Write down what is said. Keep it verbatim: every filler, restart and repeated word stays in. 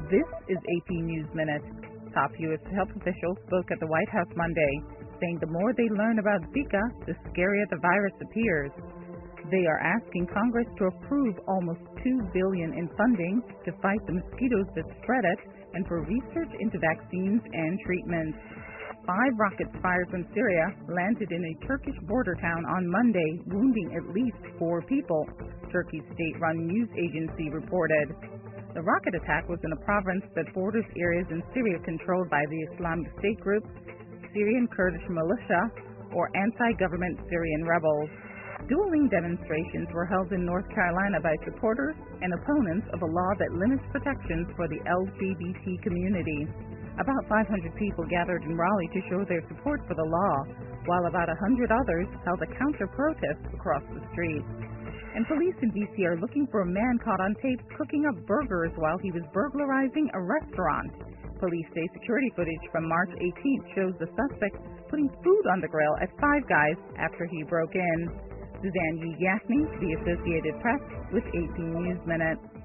This is A P News Minute. Top U S health officials spoke at the White House Monday, saying the more they learn about Zika, the scarier the virus appears. They are asking Congress to approve almost two billion dollars in funding to fight the mosquitoes that spread it and for research into vaccines and treatments. Five rockets fired from Syria landed in a Turkish border town on Monday, wounding at least four people, Turkey's state-run news agency reported. The rocket attack was in a province that borders areas in Syria controlled by the Islamic State group, Syrian Kurdish militia, or anti-government Syrian rebels. Dueling demonstrations were held in North Carolina by supporters and opponents of a law that limits protections for the L G B T community. About five hundred people gathered in Raleigh to show their support for the law, while about one hundred others held a counter-protest across the street. And police in D C are looking for a man caught on tape cooking up burgers while he was burglarizing a restaurant. Police say security footage from March eighteenth shows the suspect putting food on the grill at Five Guys after he broke in. Suzanne Yee Gaffney, The Associated Press, with A P News Minute.